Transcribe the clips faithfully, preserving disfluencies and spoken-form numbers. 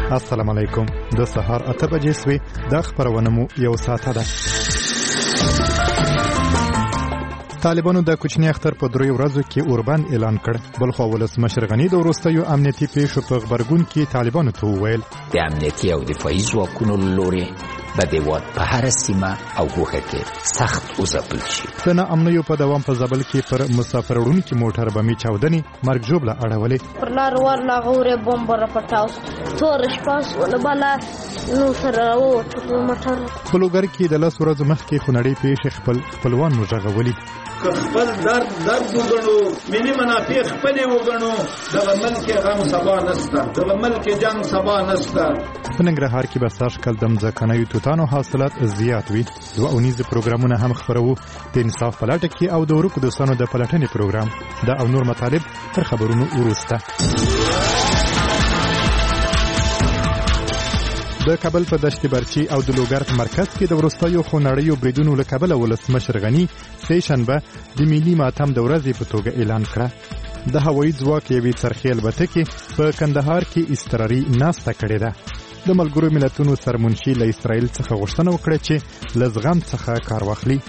السلام علیکم. د سهار اته بجې سوې د خبرونه مو یو ساعت ده. طالبانو د کوچنی اختر په درې ورځو کې اوربند اعلان کړ. بل خو ولسمشر غنی د وروستیو امنیتي پیښو په خبرګون کې طالبانو ته وویل د امنیتي او دفاعي ځواکونو لوري د دیوال په هر سیمه او ګوښه کې سخت وځپل شي. د ناامنیو په دوام په زابل کې پر مسافر وړونکي موټر بمي چاودنې مرګ ژوبله اړولې. پر لار ور لاغوره بمب را پټاوس تور شپاس ولا بالا نو سره وو موټر په لوګر کې د لاس ورځ مخکې خونړۍ پیښې خپل خپلوان مجغولي. که خپل درد درد وګڼو ملي منافع خپل وګڼو د ملک غم سبا نسته د ملک جنگ سبا نسته. په ننګرهار کې به سږ کال د ځمکنیو توتانو حاصلات زیات وي. دوه اونیزه پروګرامونه هم خبرو د انصاف پلاټ کې او د ورکو دوستانو د پلټنې پروګرام دا او نور مطالب تر خبرونو وروسته. د کابل په دشت برچی او د لوګر په مرکز کې د ورستیو خونړیو بریدونو له کابل ولسمشر غنی سه شنبه د ملي ماتم د ورځې په توګه اعلان کړ. د هوایي ځواک یوې څرخي البته کې په کندهار کې اضطراري ناسته کړې ده. د ملګرو ملتونو سرمنشي له اسرائیل څخه غوښتنه وکړه چې له زغم څخه کار واخلي.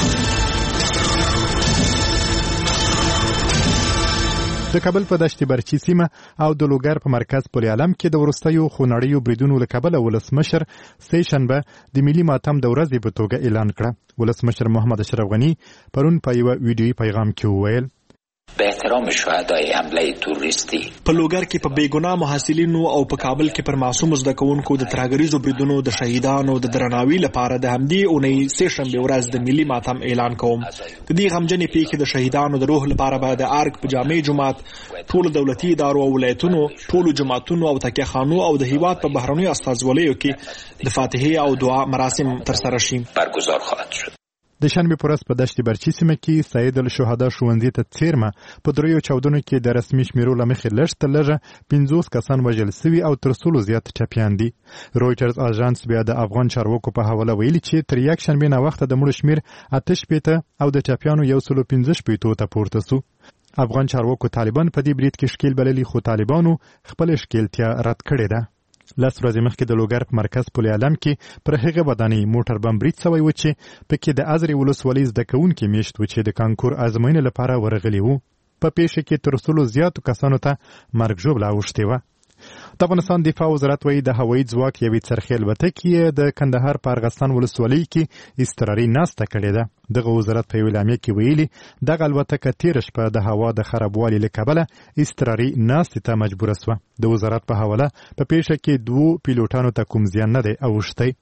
د کابل په دشت برچی سیمه او د لوګر په مرکز پل عالم کې د ورستیو خونړیو بریدونو له کابل ولسمشر سه شنبه د ملي ماتم د ورځې په توګه اعلان کړ. ولسمشر محمد اشرف غنی پرون په یو ویډیويي پیغام کې وویل به احترام شهدای حمله توریستی په لوګر کې په بیګناه محصلینو او په کابل کې پر معصوم زده کوونکو د ترهګریزو بریدونو د شهیدانو د درناوي لپاره د همدې اونۍ سه شنبه ورځ د ملي ماتم اعلان کوم. د دې غمجنې پیښې د شهیدانو د روح لپاره به د ارګ په جامع جماعت ټول دولتي ادارو او ولایتونو ټول جماعتونو او تکیه خانو او د هیواد په بهرنیو استازولیو کې د فاتحه او دعا مراسم ترسره شي. برگزار خواهد شد. د شنبه پر ورځ په دشت برچی سیمه کې سید الشهدا ښوونځي ته څیرمه په دریو چاودنو کې د رسمي شمیرو له مخې لږ تر لږه پنځوس کسان وژل سوي او تر څلورو زیات ټپیان دي. رویټرز اژانس بیا د افغان چارواکو په حواله ویلي چې تر یک شنبه نه وخت د مړو شمیر اته شپېته او د ټپیانو یو سل پنځه شپېته ته پورته سو. افغان چارواکو طالبان په دې برید کې ښکیل بللي خو طالبانو خپل ښکیلتیا رد کړې ده. لاس ورځې مخکې د لوګر په مرکز پل عالم کې پر هغه ودانۍ موټر بم برید سوی و چې پکې د ازرې ولسوالۍ زده کوونکي میشت و چې د کانکور ازموینې لپاره ورغلي وو. په پیښه کې تر څلورو زیاتو کسانو ته مرګ ژوبله اوښتې وه. د افغانستان دفاع وزارت وایي د هوایي ځواک یوې څرخي البته کې د کندهار په ارغستان ولسوالۍ کې اضطراري ناسته کړې ده. دغه وزارت په یو اعلامیه کې ویلي دغه الوتکه تېره شپه د هوا د خرابوالي له کبله اضطراري ناستې ته مجبوره سوه. د وزارت په حواله په پیښه کې دوو پیلوټانو ته کوم زیان نه دی اوښتی.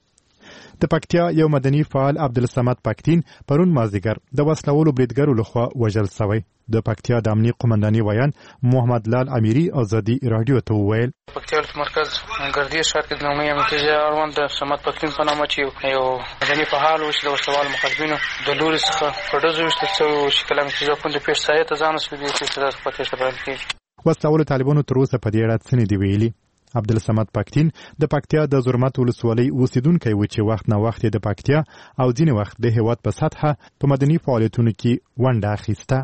د پکتیا یو مدني فعال عبدالصمد پکتین پرون مازدیګر د وسلوالو بریدګرو لخوا وژل سوی. د پکتیا د امنیه قومنداني ویان محمد لال امیری ازادي رادیو ته وویل پکتیا مرکز ګردی ښار کې د نومي امتیاز اړوند د صمد پکتین په نامه چې یو مدني فعال و چې د وسلوالو مخالفینو د لوري څخه په ډزو ویشتل شوی و چې کله امتیاز په دې پیښه سایه ته ځان رسوي چې تاسو په تاسو باندې کېږي. وسلوالو طالبانو تر اوسه په دې اړه څه نه دی ویلي. عبدالصمد پکتین د پکتیا د زرمت ولسوالۍ اوسیدونکی و چې وخت نه وخت د پکتیا او ځینې وخت د هیواد په سطحه په مدني فعالیتونو کې ونډه اخیسته.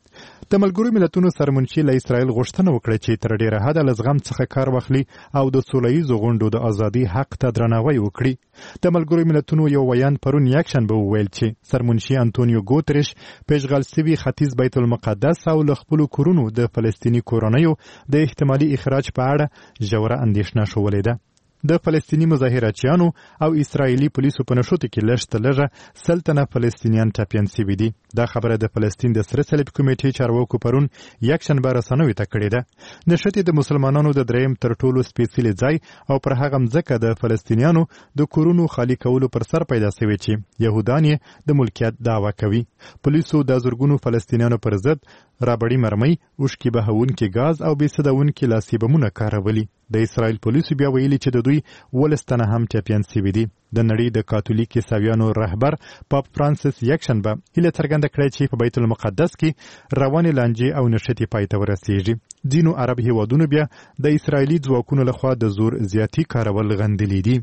د ملګرو ملتونو سرمنشي له اسرائیل غوښتنه وکړه چې تر ډیره حده له زغم څخه کار واخلي او د سوله ییزو غونډو د ازادي حق ته درناوی وکړي. د ملګرو ملتونو یو ویان پرون یکشنبه وویل چې سرمنشي انټونیو ګوتریش په اشغال سوي ختیځ بیت المقدس او له خپلو کورونو د فلسطیني کورنیو د احتمالي اخراج په اړه ژوره اندېښنه ښوولې ده. د فلسطینی مظاهراتچیانو او اسرایلی پولیسو په نشوت کې لږ تر لږه سلطنه فلسطینیان ټپیان شوي دي. دا خبره د فلسطین د سره صلیب کمیټې چارواکو پرون یکشنبه رسنیو ته کړې ده. نشوت د مسلمانانو د دریم تر ټولو سپېڅلي ځای او پر هغه مځکه د فلسطینیانو د کورونو خالی کولو پر سر پیدا شوی چې یهودان یې د ملکیت دعوا کوي. پولیسو د زرګونو فلسطینیانو پر ضد رابړی مرمۍ، اوښکې بهونکي ګاز او بې سدونکي لاسي بمونه کارولي. د اسرائیل پولیسو بیا ویلي چې د دوی ولس تنه هم ټپیان سوي دي. د نړۍ د کاتولیک عیسویانو رهبر پاپ فرانسیس یکشنبه هیله څرګنده کړې چې په بیت المقدس کې روانې لانجې او نښتې پای ته ورسیږي. ځینو عرب هیوادونو بیا د اسرائیلي ځواکونو لخوا د زور زیاتی کارول غندلي دي.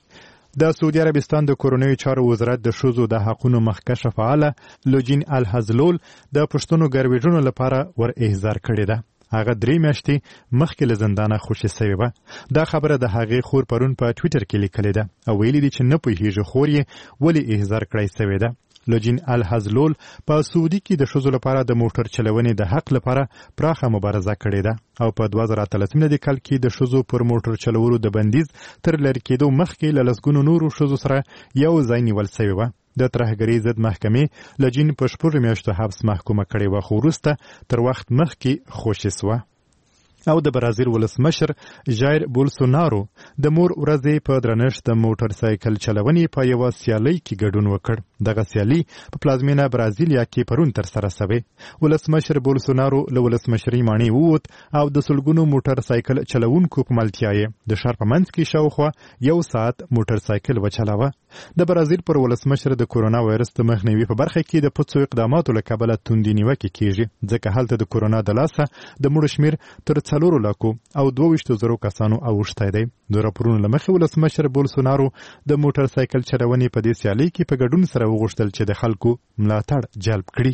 د سعودي عربستان د کورنیو چارو وزارت د ښځو د حقونو مخکښه فعاله لوجین الحزلول د پښتنو ګرویجونو لپاره ور احضار کړې ده. هغه درې میاشتې مخکې له زندانه خوشي سوې وه. دا خبره د هغې خور پرون په ټویټر کې لیکلې ده او ویلي دي چې نه پوهېږي خور یې ولې احضار کړی سوې ده. لوجین الحزلول په سعودي کې د ښځو لپاره د موټر چلونې د حق لپاره پراخه مبارزه کړې ده او په دوه زره اتلسم کال کې د ښځو پر موټر چلولو د بندیز تر لرې کېدو مخکې له لسګونو نورو ښځو سره یو ځای نیول سوې وه. د ترهګرۍ ضد محکمې لجین په شپږو میاشتو حبس محکومه کړې وه خو وروسته تر وخت مخکې خوشي سوه. او د برازیل ولسمشر ژایر بولسونارو د مور ورځې په درنښت د موټر سایکل چلونې په یوه سیالۍ کې ګډون وکړ. دغه سیالي په پلازمینه برازیلیا کې پرون ترسره سوې. ولسمشر بولسونارو له ولسمشرۍ ماڼۍ ووت او د سلګونو موټر سایکل چلوونکو په ملتیا یې د ښار په منځ کې شاوخوا یو ساعت موټر سایکل وچلاوه. د برازیل پر ولسمشر د کورونا وایرس د مخنیوي په برخه کې د پڅو اقداماتو له کبله توندې نیوکې کیږي ځکه هلته د کورونا د لاسه د مړو شمېر تر څلورو لاکو او دوه ویشتو زرو کسانو اوښتی دی. د راپورونو له مخې ولسمشر بولسونارو د موټر سایکل چلونې په دې سیالۍ کې په ګډون سره وغوښتل چې د خلکو ملاتړ جلب کړي.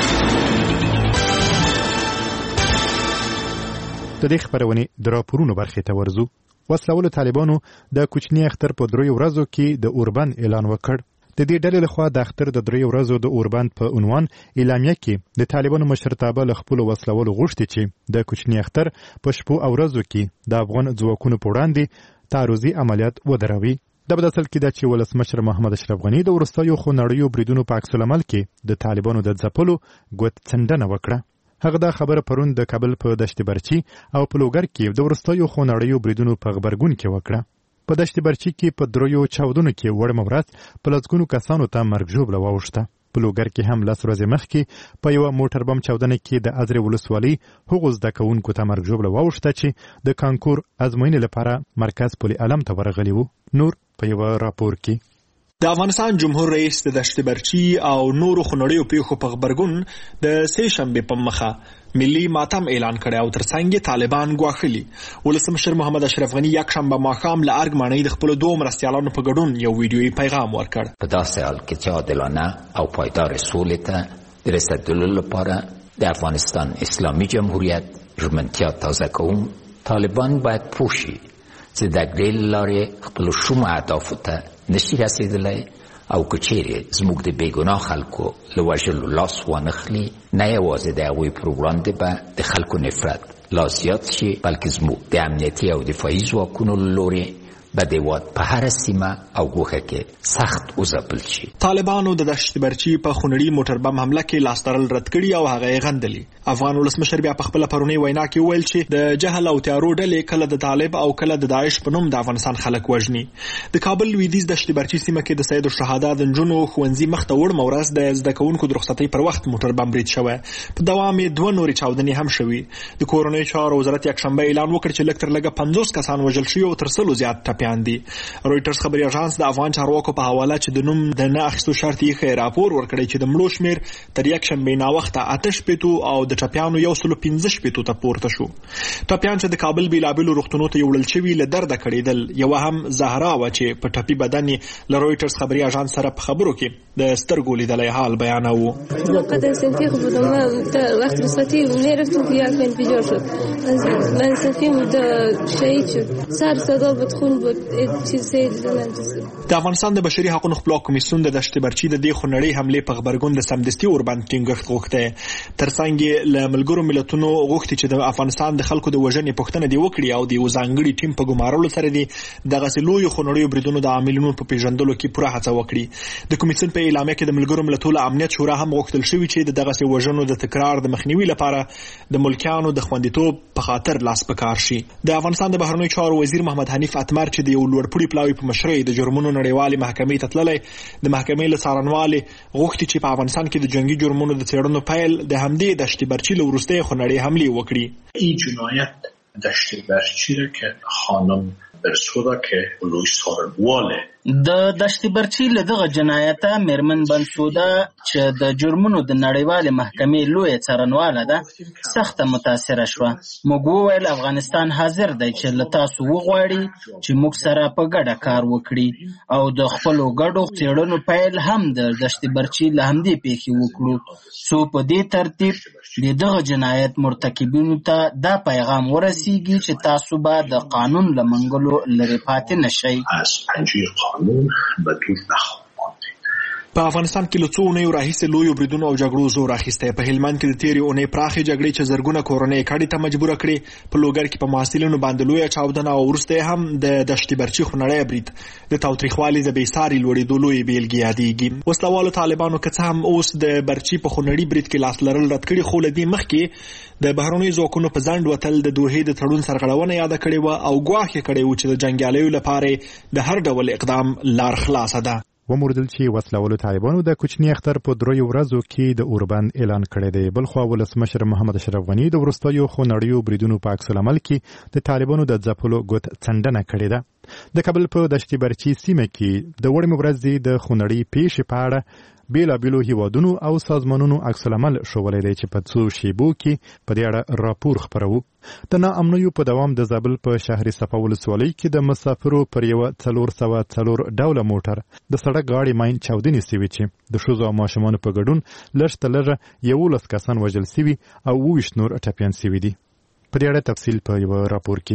د دې خپرونې د راپورونو برخې ته ورځو. وسلهوالو طالبانو د کوچني اختر په دریو ورځو کې د اوربند اعلان وکړ. د دې ډلې لخوا د اختر د دریو ورځو د اوربند په عنوان اعلامیه کې د طالبانو مشرتابه له خپلو وسلهوالو غوښتي چې د کوچني اختر په شپو او ورځو کې د افغان ځواکونو په وړاندې تعرضي عملیات ودروي. دا په داسې کې ده چې ولسمشر محمد اشرف غني د وروستیو خونړیو بریدونو په عکس العمل کې د طالبانو د ځپلو ګوت څنډنه وکړه. هغه دا خبره پرون د کابل په دشت برچی او په لوګر کې د وروستیو خونړیو بریدونو په غبرګون کې وکړه. په دشت برچی کې په دریو چاودنو کې وړمه ورځ په لسګونو کسانو ته مرګ ژوبله واوښته. په لوګر کې هم لس ورځې مخکې په یوه موټر بم چاودنه کې د ازرې ولسوالۍ هغو زده کوونکو ته مرګ ژوبله واوښته چې د کانکور ازموینې لپاره مرکز پل علم ته ورغلي وو. نور په یوه راپور کې د افغانستان جمهور رئیس د دشت برچی او نورو خونړیو پیښو په غبرګون د سې شنبې په مخه ملي ماتم اعلان کړی او ترڅنګ یې طالبان ګواښلي. ولسمشر محمد اشرف غني یکشنبه ماښام له ارګ ماڼۍ د خپلو دوو مرستیالانو په ګډون یو ویډیویي پیغام ورکړ. په داسې حال کې چې عادلانه او پایدار سولې ته د رسیدلو لپاره د افغانستان اسلامي جمهوریت ژمنتیا تازه کوم، طالبان باید پوه شي چې د ګریل لارې خپلو شومو اهدافو ته نشي رسیدلی او که چیرې زموږ د بېګناه خلکو له وژلو لاس وانخلي، نه یوازې د هغوی پر وړاندې به د خلکو نفرت لا زیات شي بلکې زموږ د امنیتي او دفاعي ځواکونو له لورې به د هېواد په هره سیمه او ګوښه کې سخت وځپل شي. طالبانو د دشت برچی په خونړي موټر بم حمله کې لاس تړل رد کړي او هغه یې غندلي. افغان ولسمشر بیا په خپله پرونۍ وینا کې وویل چې د جهل او تیارو ډلې کله د طالب او کله د داعش په نوم د افغانستان خلک وژني. د کابل لویدیځ دشت برچی سیمه کې د سید الشهدا د نجونو ښوونځي مخ ته وړمه ورځ د زده کوونکو د رخصتۍ پر وخت موټر بم برید شوی. په دوام یې دوه نورې چاودنې هم شوي. د کورنیو چارو وزارت یکشنبه اعلان وکړ چې لږ تر لږه پنځوس کسان وژل شوي او تر سلو زیات ټپیان دي. رویټرز خبري اژانس د افغان چارواکو په حواله چې د نوم د نه اخیستو شرط یې راپور ورکړی چې د مړو شمېر تر یکشنبې ناوخته اته شپېتو او د ټپیانو یو سلو پنځه شپېتو ته پورته شو. ټپیان چې د کابل بېلابېلو روغتونو ته یوړل شوي له درده کړېدل. یوه هم زهرا وه چې په ټپي بدن یې له رویټرز خبري اژانس سره په خبرو کې د سترګو لیدلی حال بیانوه. قد سنتيخ بدون وقت رخصتی نرفتم که یک انفجار شد. من سنتیم د شهید شد. سر صدا بود، خون بود، چیز د افغانستان د بشري حقوقو خپلواک کمیسیون د دشت برچی د دې خونړۍ حملې په غبرګون د سمدستي اوربند ټینګښت غوښتی. ترڅنګ یې له ملګرو ملتونو غوښتي چې د افغانستان د خلکو د وژنې پوښتنه دې وکړي او د یو ځانګړي ټیم په ګمارلو سره دې دغسې لویو خونړیو بریدونو د عاملینو په پیژندلو کې پوره هڅه وکړي. د کمیسیون په اعلامیه کې د ملګرو ملتونو امنیت شورا هم غوښتل شوي چې د دغسې وژنو د تکرار د مخنیوي لپاره د ملکیانو د خوندیتوب په خاطر لاس په کار شي. د افغانستان د بهرنیو چارو وزیر محمد حنیف اتمر چې د یو لوړپوړي پلاوي په مشرۍ د جرمونو نړیوالې محکمې ته تللی، د محکمې له څارنوالې غوښتي چې په افغانستان کې د جنگي جرمونو د څېړنو پیل د همدې دشت برچی له وروستۍ خونړۍ حملې وکړي. این جنایت دشت برچی را که خانم برسودا که بلوی سارنوال د دشت برچي له دغه جنایته میرمن بنسوده چې د جرمونو د نړیوالې محکمې لویه څارنواله ده سخته متاثره شوه. موږ وویل افغانستان حاضر دی چې له تاسو وغواړي چې موږ سره په ګډه کار وکړي او د خپلو ګډو څېړنو پیل هم د دشت برچي له همدې پیښې وکړو څو په دې ترتیب د دغه جنایت مرتکبینو ته دا پیغام ورسیږي چې تاسو به د قانون له منګلو لرې پاتې نشئ. په افغانستان کې له څو اونیو راهیسې لویو بریدونو او جګړو زور اخیستی. په هلمند کې د تېرې اونۍ پراخې جګړې چې زرګونه کورنۍ کډې ته مجبوره کړې. په لوګر کې په محصلینو باندې لویه چاودنه او وروسته یې هم د دشت برچي خونړی برید د تاوتریخوالي د بېساري لوړېدو لویې بېلګې یادېږي. وسلوالو طالبانو که څه هم اوس د برچي په خونړي برید کې لاس لرل رد کړي، خو له دې مخکې د بهرنیو ځواکونو په ځنډ وتل د دوحې د تړون سرغړونه یاده کړې وه او ګواښ یې کړی و چې د جنګیالیو لپاره د هر ډول اقدام لار خلاصه ده. وموردل چې وسلوالو طالبانو د کوچني اختر په دریو ورځو کې د اوربند اعلان کړی دی. بلخوا ولسمشر محمد اشرف غني د وروستیو خونړیو بریدونو په عکس العمل کې د طالبانو د ځپلو ګوت څنډنه کړې ده. د کابل په دشت برچي سیمه کې د وړمې ورځې د خونړۍ پیښې په اړه بیلابیلو هیوادونو او سازمانونو عکس العمل ښوولی دی چې په څو شیبو کې په دې اړه راپور خپروو. د ناامنیو په دوام د زابل په شهر صفا ولسوالۍ کې د مسافرو پر یوه څلور سوه څلور ډوله موټر د سړک غاړې ماین چاودنې سوي چې د ښځو او ماشومانو په ګډون لږ تر لږه یولس کسان وژل سوي او اووه ویشت نور ټپیان سوي دي. په دې اړه تفصیل په یوه راپور کې.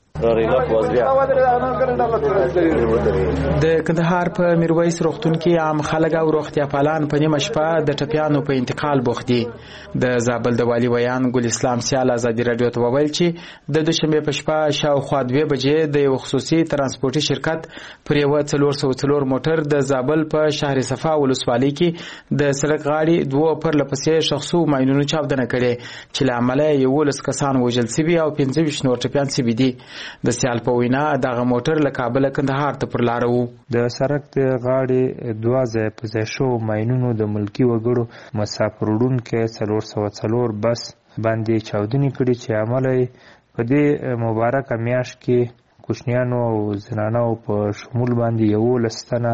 د کندهار په میرویس روغتون کې عام خلک او روغتیا پالان په نیمه شپه د ټپیانو په انتقال بوخت دي. د زابل د والي ویان ګل اسلام سیال ازادي رادیو ته وویل چې د دوشنبه په شپه شاوخوا دوه بجې د یو خصوصي ترانسپورتي شرکت پر یو څلور سوه څلور موټر د زابل په شهر صفا ولسوالۍ کې د سړک غاړې دوه پر لپسې شخصو ماینونو چاودنه کړې چې له امله یولس کسان وژل سوي او پنځه ویشت نور ټپیان سوي دي. د سیال په وینا دغه موټر له کابل کندهار ته پر لار وو. د سړک د غاړې دوه ځای په ځای شو ماینونو د ملکي وګړو مسافر وړونکي څلور سوه څلور بس باندې چاودنې کړي چې عمله په دې مبارکه میاشت کې کوچنیانو او زنانو په شمول باندې یولس تنه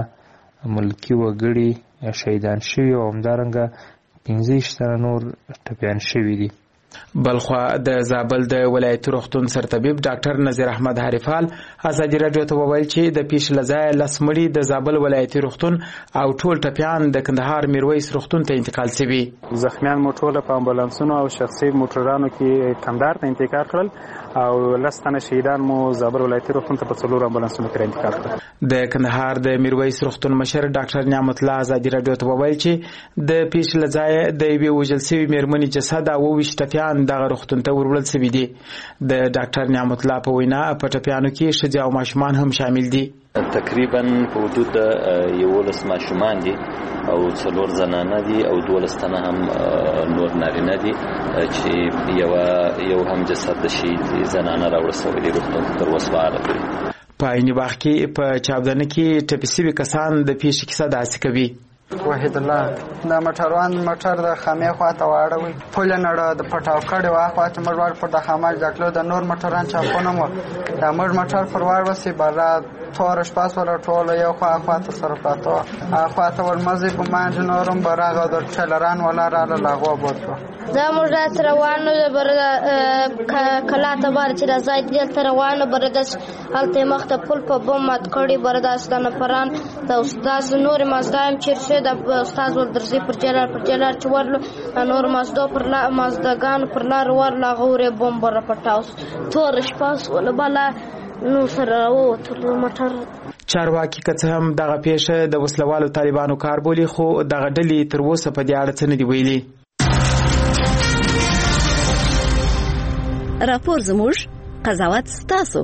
ملکي وګړي شهیدان شوي او همدارنګه پنځه ویشت تنه نور ټپیان شوي دي. بلخوا د زابل د ولایتي روغتون سرطبیب ډاکټر نذیر احمد حریفال ازادي رادیو ته وویل چې د پیښې له ځایه لس مړي د زابل ولایتي روغتون او ټول ټپیان د کندهار میرویس روغتون ته انتقال شوي. زخمیان مو ټول په امبولانسونو او شخصي موټرانو کې کندهار ته انتقال کړل او لس تنه شهیدان مو زابل ولایتي روغتون ته په څلور امبولانسونو کې انتقال کړل. د کندهار د میرویس روغتون مشر ډاکټر نعمت الله ازادي رادیو ته وویل چې د پیښې له ځایه د یوې وژل شوې میرمنې جسد او اووه ویشت ټپیان دغه روغتون ته وروړل شوي دي. د ډاکټر نعمت الله په وینا په ټپیانو کې ښځې او ماشومان هم شامل دي. تقریبا په حدود د یولس ماشومان دي او څلور زنانه دي او دولس تنه هم نور نارینه دي چې یو یو هم جسد د شهید زنانه راوړل دي روغتون تر وسواره دي. په عین وخت کې په چاودنه کې ټپي شوي کسان د پیښې کیسه داسې کوي. وحید الله د موټروان موټر د خامې خواته واړوي پل نړه د پټاو کړي واخوا چې موږ ور پر د خامل جاکلو د نور موټران چاپونه مو د موږ موټر پر وړ وسی بارا تور شپاس ولا ټول یو خوا خواته سره پاتو خواته ور مزي په مانج نورم براغه د چلران ولا را لاغو بوتو دا موږ روانو بر کلا ته بار چې راځي دلته روانو برداس الته مخته پل په بم مات کړي برداس د نفران د استاد نور مازدایم چیرشه د استاد ول درځي پر جلال پر جلال چورلو نور مازدو پر لا مازدګان پر لار ور لا غوره بم بر پټاوس تور شپاس ولا بالا نو سره وو تر موټر چارواکي که څه هم دغه پیښه د وسلوالو طالبانو کار بولي خو دغه ډلې تر اوسه په دې اړه څه نه دي ویلي. راپور زموږ قضاوت ستاسو.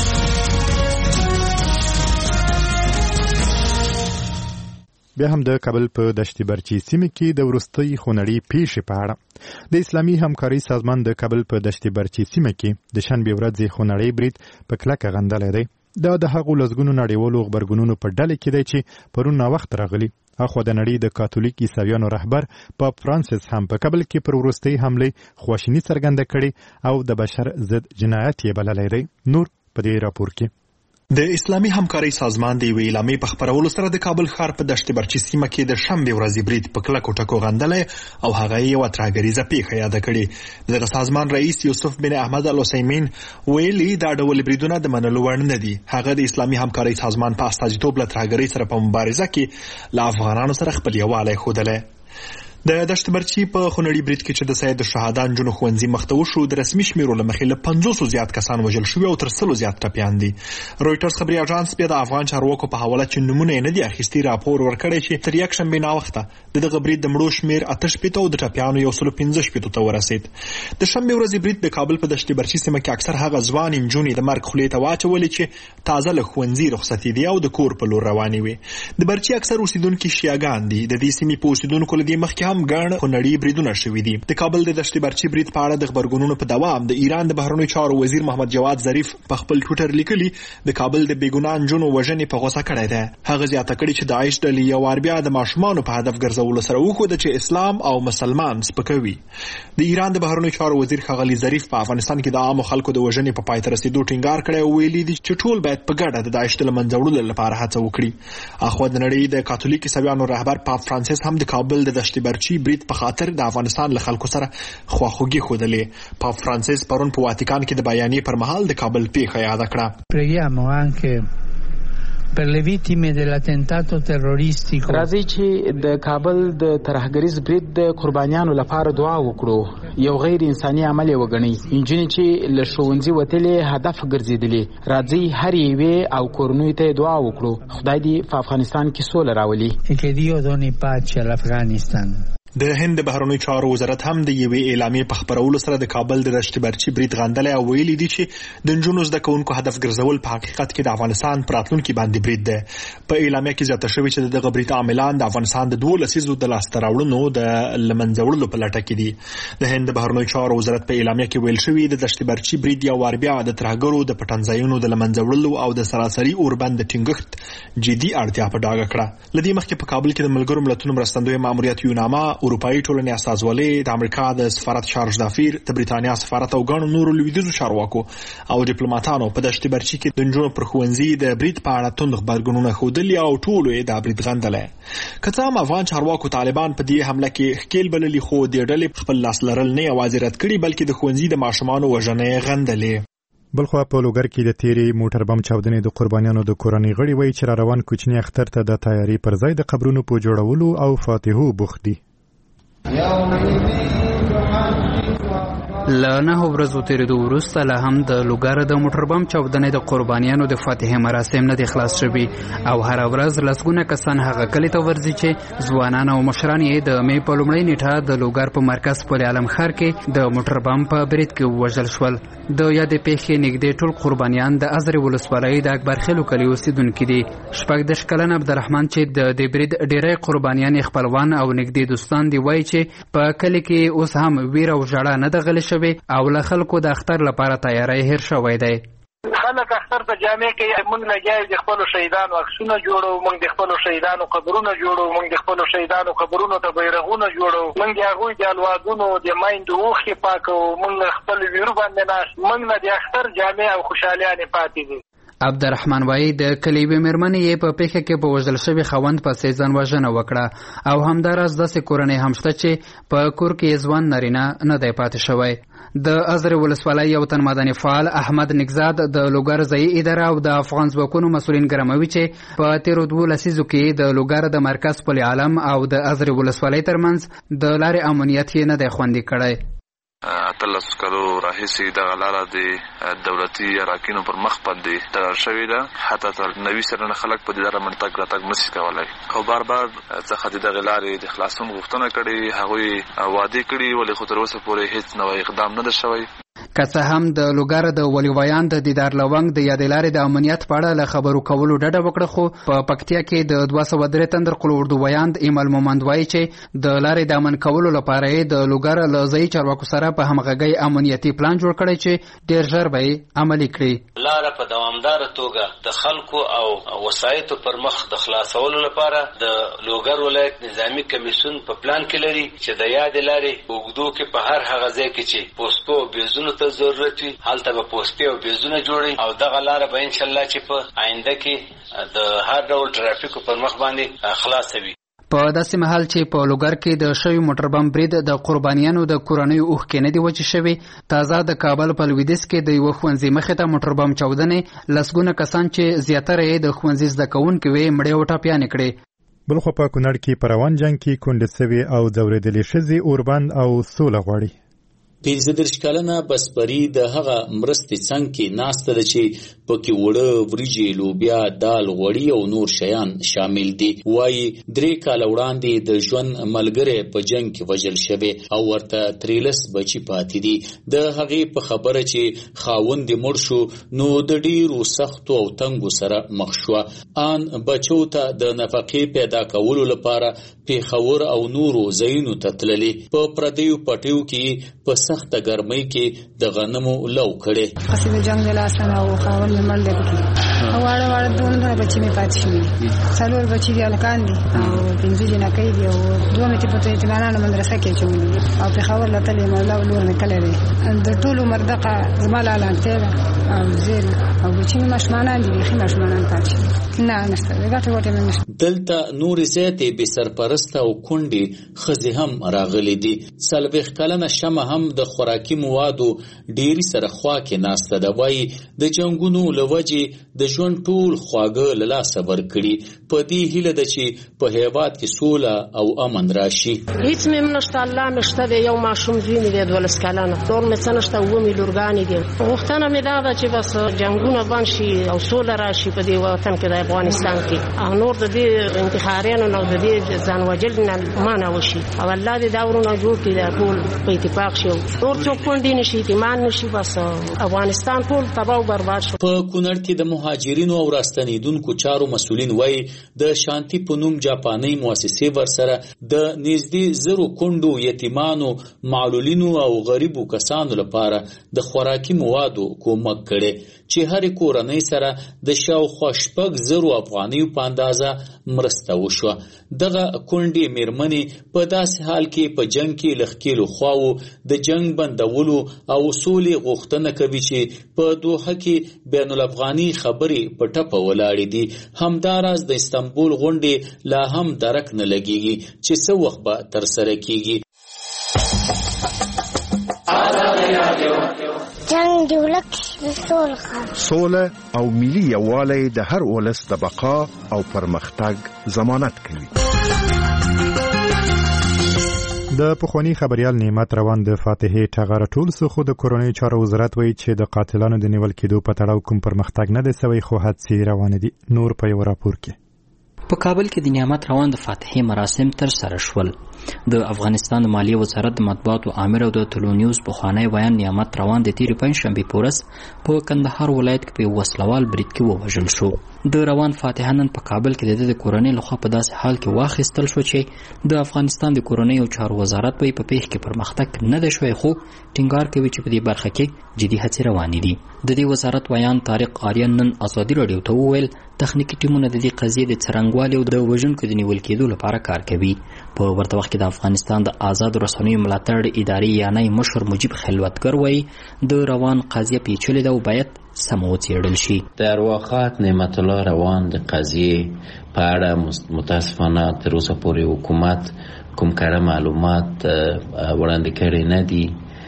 بیا هم د کابل په دشت برچي سیمه کې د وروستۍ خونړۍ پیښې په اړه د اسلامي همکارۍ سازمان د کابل په دشت برچي سیمه کې د شنبې ورځې خونړۍ برید په کلکه غندلی دی. دا د هغو لسګونو نړیوالو غبرګونونو په ډله کې دی چې پرون ناوخت راغلي. اخوا د نړۍ د کاتولیک عیسویانو رهبر پاپ فرانسیس هم په کابل کې پر وروستۍ حملې خواشیني څرګنده کړې او د بشر ضد جنایت یې بللی دی. نور په دې راپور کې د اسلامي همکارۍ سازمان د یوې اعلامیې په خپرولو سره د کابل ښار په دشت برچي سیمه کې د شنبې ورځې برید په کلکو ټکو غندلی او هغه یې یوه ترهګریزه پیښه یاده کړې. دغه سازمان رئیس یوسف بن احمد العثیمین ویلي دا ډول بریدونه د منلو وړ نه دي. هغه د اسلامي همکارۍ سازمان په استازیتوب له ترهګرۍ سره په مبارزه کې له افغانانو سره خپل یووالی ښودلی. د دشت برچي په خونړي برید کې چې د سید الشهداء نجونو ښوونځي مخ ته وشو، د رسمي شمیرو له مخې له پنځوسو زیات کسان وژل شوي او تر سلو زیات ټپیان دي. رویټرز خبري اژانس بیا د افغان چارواکو په حواله چې نومونه یې نه دي اخیستي راپور ورکړی چې تر یکشنبې ناوخته د دغه برید د مړو شمیر اته شپېته او د ټپیانو یو سلو پنځه شپېتو ته ورسېد. د شنبې ورځې برید د کابل په دشت برچي سیمه کې اکثر هغه ځوانې نجونې د مرګ خولې ته واچولې چې تازه له ښوونځي رخصتې دي او د کور په لور روانې وې. د برچي اکثر اوسیدونکي شیعهګان دي. د دې سیمې په اوسیدونکو له دې مخکې هم ګڼ خونړي بریدونه شوي دي. د کابل د دشت برچي برید په اړه د خبرګونونو په دوام د ایران د بهرنیو چارو وزیر محمد جواد ظریف په خپل ټویټر لیکلي د کابل د بېګناه نجونو وژنې په غوسه کړی دی. هغه زیاته کړې چې داعش ډلې یو وار بیا د ماشومانو په هدف ګرځولو سره وښوده چې اسلام او مسلمان سپکوي. د ایران د بهرنیو چارو وزیر ښاغلي ظریف په افغانستان کې د عامو خلکو د وژنې په پای ته رسېدو ټینګار کړی او ویلي دي چې ټول باید په ګډه د داعش د له منځه وړلو لپاره هڅه وکړي. اخوا د نړۍ د کاتولیک عیسویانو رهبر پاپ فرانسیس هم د کابل د دشت برچي برید په خاطر د افغانستان له خلکو سره خواخوږي ښودلې. پاپ فرانسیس پرون په واتیکان کې د بیانیې پر مهال د کابل پیښه یاده کړه. پریګیامو انکه per le vittime dell'attentato terroristico. راځي چې د کابل د ترهګریز برید د قربانیانو لپاره دعا وکړو. یو غیر انساني عمل وګڼي. انجنې چې له ښوونځي وتلې هدف ګرځېدلې. راځي هر یوې او کورنۍ ته دعا وکړو. خدای دې په افغانستان کې سوله راولي. che Dio doni pace all'Afghanistan. د هند بهرنیو چارو وزارت هم د یوې اعلامیې په خپرولو سره د کابل د دشت برچي برید غندلی او ویلي دي چې د نجونو زده کوونکو هدف ګرځول په حقیقت کې د افغانستان په راتلونکي باندې برید دی. په اعلامیه کې زیاته شوې چې دغه برید عاملان د افغانستان د دوو لسیزو د لاسته راوړنو د له منځه وړلو په لټه کې دي. د هند بهرنیو چارو وزارت په اعلامیه کې ویل شوي د دشت برچي برید یو وار بیا د ترهګرو د پټنځایونو د له منځه وړلو او د سراسري اوربند د ټینګښت جدي اړتیا په ډاګه کړه. له دې مخکې په کابل کې د ملګرو ملتونو مرستندوی ماموریت یوناما، اروپایي ټولنې استازولۍ، د امریکا د سفارت چارج دافیر، د بریتانیا سفارت او ګڼو نورو لویدیځو چارواکو او ډیپلوماټانو په دشت برچي کې د نجونو پر ښوونځي د برید په اړه توند غبرګونونه ښودلي او ټولو یې دا برید غندلی. که څه هم افغان چارواکو طالبان په دې حمله کې ښکیل بللي، خو دې ډلې خپل لاس لرل نه یوازې رد کړي بلکې د ښوونځي د ماشومانو وژنه یې غندلې. بلخوا په لوګر کې د تیری موټر بم چاودنې د قربانیانو د کورنۍ غړي وایي چې را روان کوچني اختر ته د تیاری پر ځای د قبرونو په جوړولو او فاتحو بوخت دي. له نهو ورځو تېرېدو وروسته لا هم د لوګر د موټر بم چاودنې د قربانیانو د فاتحې مراسم نه دي خلاص شوي او هره ورځ لسګونه کسان هغه کلي ته ورځي چې ځوانان او مشران یې د مې په لومړۍ نیټه د لوګر په مرکز پل عالم ښار کې د موټر بم په برید کې ووژل شول. د یادې پیښې نږدې ټول قربانیان د ازرې ولسوالۍ د اکبرخیلو کلي اوسېدونکي دي. شپږدېرش کلن عبدالرحمن چې د دې برید ډېری قربانیان یې خپلوان او نږدې دوستان دي وایي چې په کلي کې اوس هم ویره او ژړا نه ده غلې شوې او له خلکو د اختر لپاره تیاری هیر شوی دی. خلک اختر ته جامع کوي، موږ لګیا د خپلو شهیدانو عکسونه جوړو، موږ د خپلو شهیدانو قبرونه جوړو، موږ د خپلو شهیدانو قبرونو ته بیرغونه جوړو، موږ د هغوی د الوادونو د مایندو اوښکې پاکوو، موږ خپل ویرو باندې ناست، موږ نه د اختر جامع او خوشحالیانې پاتې دي. عبدالرحمن وایي د کلي یوې مېرمنې یې په پیښه کې په وژل شوي خاوند پسې ځان وژنه وکړه او همداراز داسې کورنۍ هم شته چې په کور کې ځوان نارینه نه دی پاتې شوی. د ازرې ولسوالۍ یو تن مدني فعال احمد نګزاد د لوګر ځایي اداره او د افغان ځواکونو مسؤلین ګرموي چې په تېرو دوو لسیزو کې د لوګر د مرکز پل عالم او د ازرې ولسوالۍ ترمنځ د لارې امنیت یې نه دی خوندي کړی. اتلس کلو راهیسې دغه لاره د دولتي اراکینو پر مخ باندې تړل شوې ده. حتی تر نوي سلنه خلک په دې لاره منتګ راتګ نشي کولی او بار بار څخه د دغې لارې د خلاصون غوښتنه کړې، هغوی وعدې کړي، ولې خو تر اوسه پورې هېڅ نوی اقدام نه ده شوی. که څه هم د لوګر د ولي ویان د دیدار لونګ د یادې لارې د امنیت په اړه له خبرو کولو ډډه وکړه، خو په پکتیا کې د دوه سوه درې تندر قلو اردو ویاند ایمل مومند وایي چې د لارې د امن کولو لپاره یې د لوګر له ځایي چارواکو سره په همغږۍ امنیتي پلان جوړ کړی چې ډېر ژر به یې عملي کړي. لاره په دوامداره توګه د خلکو او وسایطو پر مخ د خلاصولو لپاره د لوګر ولایت نظامي کمیسیون په پلان کې لري چې د یادې لارې اوږدو کې په هر هغه ځای کې چې پوسټو بیزونو ته ضرورت وي هلته به پوسټې او بیزونه جوړي او دغه لاره به انشاءالله چې په آینده کې د هر ډول ټرافیکو پر مخ باندې خلاصوي. په داسې مهال چې په لوګر کې د شوی موټر بم برید د قربانیانو د کورنیو اوښکې نه دي وچې شوې. تازه د کابل په لویدیځ کې د یوه ښوونځي مخې ته موټر بم چاودنې لسګونه کسان چې زیاتره یې د ښوونځي زده کوونکي وې مړې او ټپیانې کړې. بلخو په کونړ کې په روان جنګ کې کونډې سوي او ځورېدلې ښځې اوربند او سوله غواړي. پنځه دېرش کلنه بسپري د هغه مرستې څنګ کې ناسته ده چې پکې وړه وریجې لوبیا دال غوړي او نور شیان شامل دي. وایي درې کاله وړاندې د ژوند ملګری په جنګ کې وژل شوی او ورته تریلس بچي پاتې دي. د هغې په خبره چې خاوند یې مړ شو نو د ډېرو سختو او تنګو سره مخ شوه. ان بچو ته د نفقې پیدا کولو لپاره پېښور او نورو ځایونو ته تللې. په پردیو پټیو کې په سخته ګرمۍ کې د غنمو لو کړې. پسې د جنګ لاسنه او خاوند مې مړ دی پکې او واړه واړه دوه بچي مې پاتې شوي دي. څلور بچي دي هلکان دي او پنځه جنکۍ دي او دوه مې په یتیمانانو مدرسه کې اچولي دي او پېښور له تلې مولا لور مې کلی دی. د ټولو مردقه زما لالانتې ده او زیر او بچي مې ماشومانان دي بیخي ماشومانان پاتې شوي. نه نشته د ګټې وټې مې نشته. دلته نورې زیاتې بې سرپرسته او کونډې ښځې هم راغلي دي. څلوېښت کلنه شمه هم د خوراکي موادو ډېری سره خوا کې ناسته ده. وایي د جنګونو له وجې د ژوند ټول خواږه له لاسه ورکړي. په دې هیله ده چې په هېواد کې سوله او امن راشي. هیڅ مې هم نشته. الله مې شته دی. یو ماشوم زوی مې دی دولس کلنه. نور مې څه نشته. اووه مې لورګانې دي. غوښتنه مې دا ده چې بس جنګونه بند شي او سوله راشي په دې وطن کې د افغانستان کې او نور د دې انتحاریانو نه د دې ځان وژل نه منع وشي او الله دې دا ورونه جوړ کړي دا ټول په اتفاق شي. نور څوک کونډې نشي اعتماد نشي بس افغانستان ټول تباہ او برباد شو. په کونړ کې د مهاجرینو او راستنیدونکو چارو مسؤلین وایي د شانتي په نوم جاپاني مؤسسې ورسره د نږدې زرو کونډو یتیمانو معلولینو او غریبو کسانو لپاره د خوراکي موادو کومک کړي چې هرې کورنۍ سره د شاوخوا شپږ زرو افغانیو په اندازه مرسته وشوه. دغه کونډې میرمنې په داسې حال کې په جنګ کې له ښکېلو خواوو د جنګ بندولو او سولې غوښتنه کوي چې په دوحه کې بین الافغاني خبرې په ټپه ولاړې دي. همداراز د استانبول غونډې لا هم درک نه لګېږي چې څه وخت به ترسره کېږي. جنگ جوړک سوله او ملي یووالی د هر ولس د بقا او پرمختګ ضمانت کوي. د پخوانی خبريال نعمت روان د فاتحې ټغر ټول څخه د کورونی چارو وزارت وایي چې د قاتلانو د نیول کېدو په تړاو کوم پرمختګ نه دی سوی خو حادثې روان دي. نور په یو راپور کې په کابل کې د نعمت روان د فاتحې مراسم تر سره شول. د افغانستان د مالیې وزارت د مطبوعاتو آمر او د ټلو نیوز پخوانی ویان نعمت روان د تیرې پنجشنبې په ورځ په کندهار ولایت کې په یو وسلوال برید کې ووژل شو. د روان فاتحه نن په کابل کې د کورنۍ لخوا په داسې حال کې واخیستل شو چې د افغانستان د کورنۍ او چارو وزارت په پیښ کې پرمختګ نه دی شوی خو ټینګار کوي چې په دې برخه کې جدي هڅې روانې دي. د دې وزارت ویان طارق آریان نن ازادي راډیو ته وویل تخنیکی ټیمونه د دې قضیې د څرنګوالي او د وژونکو د نیول کېدو لپاره کار کوي. په ورته وخت کې د افغانستان د آزاد رسنیو ملاتړ ادارې یعنی مشر مجیب خلوتګر وایي د روان قضیه پیچلې ده او باید سم وڅېړل شي. در واقعیت نعمت الله روان د قضیې په اړه متاسفانه تر اوسه پورې حکومت کوم کره معلومات وړاندې کړي نه دي.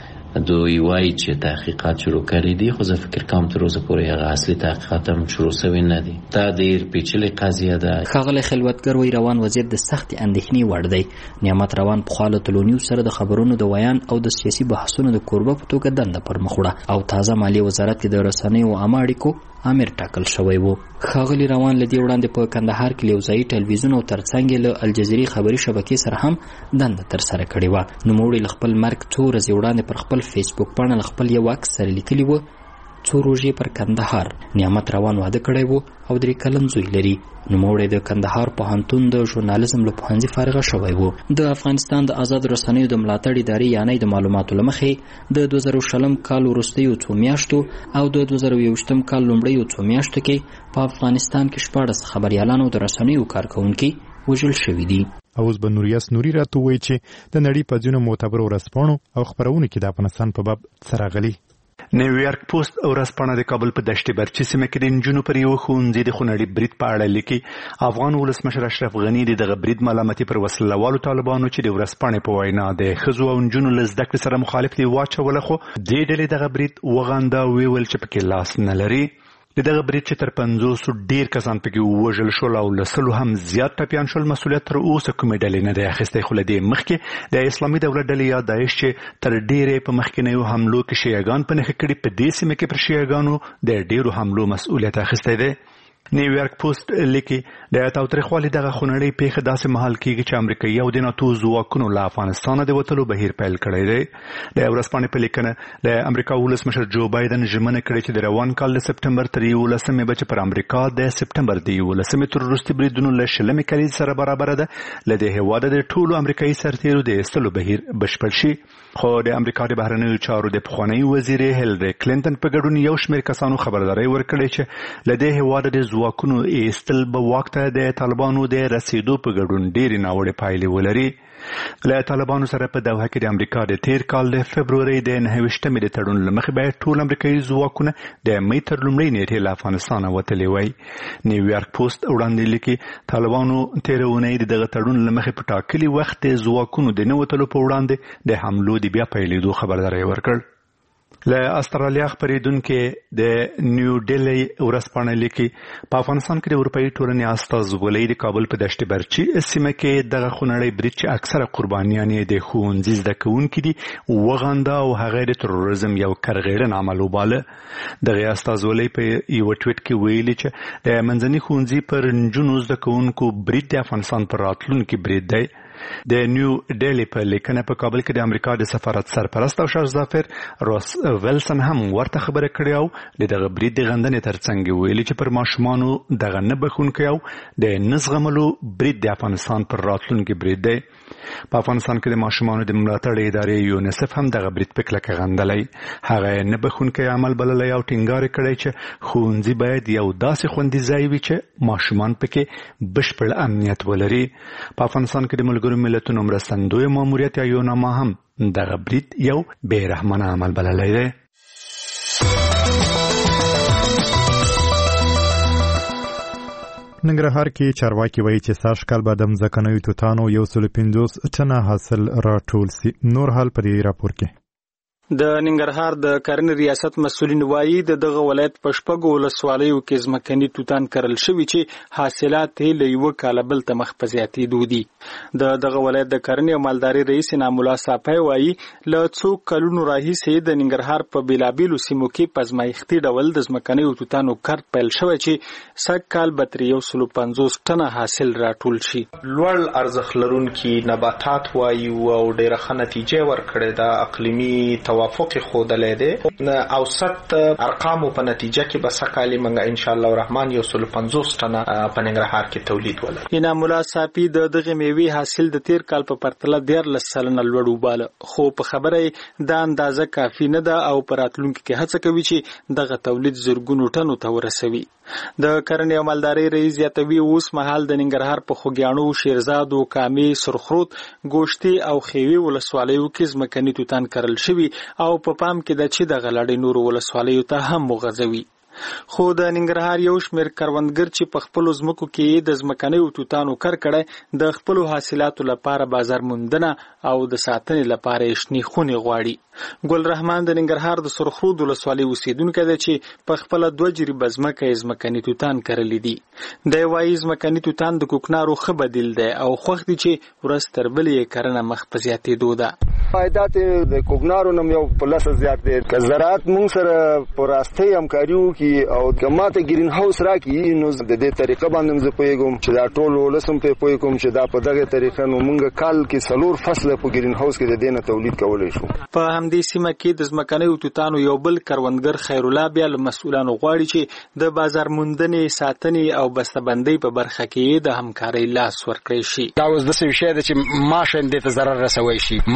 دوی وایي چې تحقیقات شروع کړي دي خو زه فکر کوم تر اوسه پورې هغه اصلي تحقیقات هم شروع شوي نه دي. دا ډېر پیچلې قضیه ده. ښاغلی خلوتګر وایي روان وضعیت د سختې اندېښنې وړ دی. نعمت روان پخوا له ټلو نیوز سره د خبرونو د ویان او د سیاسي بحثونو د کوربه په توګه دنده پر مخ وړه او تازه مالیې وزارت کې د رسنیو عامه اړیکو امر ټاکل شوی و. ښاغلی روان له دې وړاندې په کندهار کې له یو ځایي ټلویزیون او ترڅنګ یې له الجزیرې خبري شبکې سره هم دنده ترسره کړې وه. نوموړي له خپل مرګ څو ورځې وړاندې پر خپل فیسبوک پاڼه له خپل یو عکس سره لیکلي و څو روژې پر کندهار. نعمت روان واده کړی و او درې کلن زوی لري. نوموړی د کندهار پوهنتون د ژورنالیزم له پوهنځي فارغه شوی و. د افغانستان د آزاد رسنیو د ملاتړ ادارې یعنی د معلوماتو له مخې د دوه زره شلم کال وروستیو څو میاشتو او د دوه زره یوویشتم کال لومړیو څو میاشتو کې په افغانستان کې شپاړس خبریالان او د رسنیو کارکوونکي وژل شوي دي. اوس به نوریاس نوري راته وایي چې د نړۍ په ځینو معتبرو ورځپاڼو او خپرونو کې د افغانستان په باب څه راغلي. نیویارک پوسټ ورځپاڼه د کابل په دشت برچي سیمه کې د نجونو پر یو ښوونځي د خونړي برید په اړه لیکي. افغان ولسمشر اشرف غني د دغه برید ملامتي پر وسله والو طالبانو چې د ورځپاڼې په وینا د ښځو او نجونو له زده کړې سره مخالف دي واچوله، خو دې ډلې دغه برید وغنده او ویل چې پکې لاس نه لري. د دغه برید چې تر پنځوسو ډیر کسان پکې ووژل شول او له سلو هم زیات ټپیان شول، مسؤلیت تر اوسه کومې ډلې نه دی اخیستی. خو له دې مخکې د اسلامي دولت ډلې یا داعش چې تر ډیرې په مخکینیو حملو کې شیعګان په نښه کړي، په دې سیمه کې پر شیعګانو د ډیرو حملو مسؤلیت اخیستی دی. نیویارک پوسټ لیکي د تاوتریخوالي دغه خونړۍ پیښه داسې مهال کېږي چې امریکایي او د ناتو ځواکونو له افغانستانه د وتلو بهیر پیل کړی دی. د ورځپاڼې په لیکنه د امریکا ولسمشر جو بایدن ژمنه کړې چې د روان کال د سپټمبر تر یولسمې به چې پر امریکا د سپټمبر د یولسمې تر وروستي بریدونو له شلمې کلید سره برابره ده، له دې هېواده د ټولو امریکایي سرتیرو د ایستلو بهیر بشپړ شي. خو د امریکا د بهرنیو چارو د پخوانۍ وزیرې هیلري کلینټن په ګډون یو شمېر کسانو خبرداری ورکړې چې له دې هېواده د ځواکونو ایستل به واک ته د طالبانو د رسیدو په ګډون ډېرې ناوړې پایلې ولري. له طالبانو سره په دوحه کې د امریکا د تیر کال د فبرورۍ د نهه ویشتمې د تړون له مخې باید ټول امریکایي ځواکونه د مۍ تر لومړۍ نیټې له افغانستانه وتلي وای. نیویارک پوسټ وړاندې لیکي طالبانو تېره اونۍ د دغه تړون له مخې په ټاکلي وخت د ځواکونو د نه وتلو په وړاندې د حملو د بیا پیلېدو خبرداری ورکړ. له استرالیا خبرېدونکي د نیو ډیلی ورځپاڼه لیکي په افغانستان کې د اروپایي ټولنې استازولۍ د کابل په دشت برچي سیمه کې دغه خونړی برید چې اکثره قربانیان یې د ښوونځي زده کوونکي دي وغنده او هغه د تروریزم یو کرغېړن عمل وباله. دغه استازولۍ په یو ټویټ کې ویلي چې د منځني ښوونځي پر نجونو زده کوونکو برید د افغانستان پر راتلونکي برید دی. د نیو ډیلی په لیکنه په کابل کې د امریکا د سفارت سرپرست او شهزادفر روس ویلسن هم ورته خبره کړې او د دغه برید د غندنې ترڅنګ ویلي چې پر ماشومانو دغه نه بخښونکی او د نه زغملو برید د افغانستان پر راتلونکي برید دی. په افغانستان کې د ماشومانو د ملاتړ ادارې یونیسف هم دغه برید په کلکه غندلی. هغه یې نه بخښونکی عمل بللی او ټینګار یې کړی چې ښوونځي باید یو داسې خوندي ځای وي چې ماشومان پکې بشپړ امنیت ولري. په افغانستان کې د ملګرو ملتونو مرستندوی ماموریت یا یوناما هم دغه برید یو بې رحمانه عمل بللی دی. ننګرهار کې چارواکي وایي چې سږ کال به د مځکنیو توتانو یو سل پنځوس ټنه حاصل راټول سي. نور حال په دې راپور کې د ننګرهار د کرنې ریاست مسؤلین وایي د دغه ولایت په شپږو ولسوالیو کې ځمکني توتان کرل شوي چې حاصلات یې له یوه کاله بل ته مخ په زیاتېدو دي. د دغه ولایت د کرنې او مالدارۍ رئیس انعام الله صافی وایي له څو کلونو راهیسې د ننګرهار په بېلابېلو سیمو کې په ازمایښتي ډول د ځمکنیو توتانو کرد پیل شوی چې سږ کال به ترې یو سلو پنځوس ټنه حاصل راټول شي. لوړ ارزښت لرونکي نباتات وایي او ډېره ښه نتیجه ورکړې ده. اقلیمي توافق خودلې ده. اوسط ارقام په نتیجه کې به سکالي منګه ان شاء الله الرحمن یو سل پنځوس ټنه په ننګرهار کې تولید ولري. انعام الله صافی د دغه میوې حاصل د تیر کال په پرتله دیارلس سلنه لوړ وباله، خو په خبره دا اندازه کافي نه ده او په راتلونکي کې هڅه کوي چې دغه تولید زرګونو ټنو ته ورسوي. د کرنې او مالدارۍ رئیس زیاتوي اوس مهال د ننګرهار په خوږیاڼو، شیرزاد، کامې، سرخروت، ګوشتي او خیوي ولسوالیو کې ځمکني توتان کرل شوي او په پام کې ده چې دغه لړۍ نورو ولسوالیو ته هم وغځوي. خو د ننګرهار یو شمېر کروندګر چې په خپلو ځمکو کې د ځمکنیو توتانو کر کړی د خپلو حاصلاتو لپاره بازار موندنه او د ساتنې لپاره یې شنې خونې غواړي. ګل رحمان د ننګرهار د سرخرود ولسوالۍ اوسېدونکی دی چې په خپله دوه جریبه ځمکه یې ځمکني توتان کرلي دي. دی وایي ځمکني توتان د کوکنارو ښه بدیل دی او خوښ دي چې ورځ تر بلې یې کرنه مخ په زیاتېدو ده. فایدات د کوکنارو نم یو په لسه زیات دی. که زراعت مونږ سره په راستۍ همکاري وکړي او که ماته ګرین هاوس راکړي نو د دې طریقه باندې زه پوهېږم چې دا ټول ولس هم پرې پوه کوم چې دا په دغه طریقه نو مونږ کال کې څلور فصله په ګرین هاوس کې د دې نه تولید کولی شو. په همدې سیمه کې د ځمکنیو توتانو یو بل کروندګر خیرالله بیا له مسؤلانو غواړي چې د بازار موندنې، ساتنې او بسته‌بندۍ په برخه کې د همکارۍ لاس ورکړی شي. دا اوس داسې شی دی چې ماشه هم دې ته ضرر رسوی شي، ملخ هم دې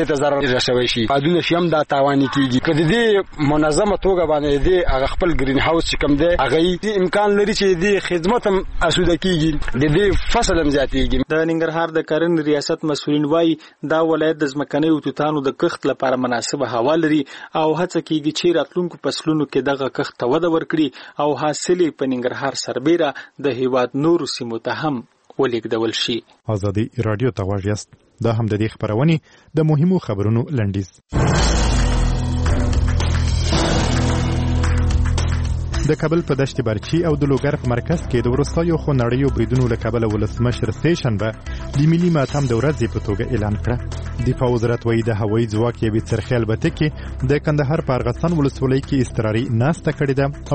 حوصله ته ضرر رسوي شي پادونه شیم دا تاوان کیږي کله دې منظمه توګه باندې دې هغه خپل گرین هاوس چې کوم دی هغه امکان لري چې دې خدمت هم اسوده کیږي د دې فصل هم زیاتېږي. د ننګرهار د کرنې ریاست مسؤلین وایي دا ولایت د ځمکنیو توتانو د کښت لپاره مناسبه هوا لري او هڅه کیږي چې راتلونکو فصلونو کې دغه کښت ته وده ورکړي او حاصل په ننګرهار سربېره د هیواد نورو سیمو ته هم ولېږدول شي. ازادي رادیو ته غواړئ یاست. دا هم د دې خبرونې د مهمو خبرونو لنډیز. د کابل په دشت برچی او د لوګر په مرکز کې د ورستایو خونړیو بریدونو له کابل ولسمشر سټیشن به د ملي ماتم د ورځې په توګه اعلان کړ. دفاع وزارت وایي د هوایي ځواک یوې څرخې البته کې د کندهار په ارغستان ولسوالۍ کې اضطراري ناسته کړې ده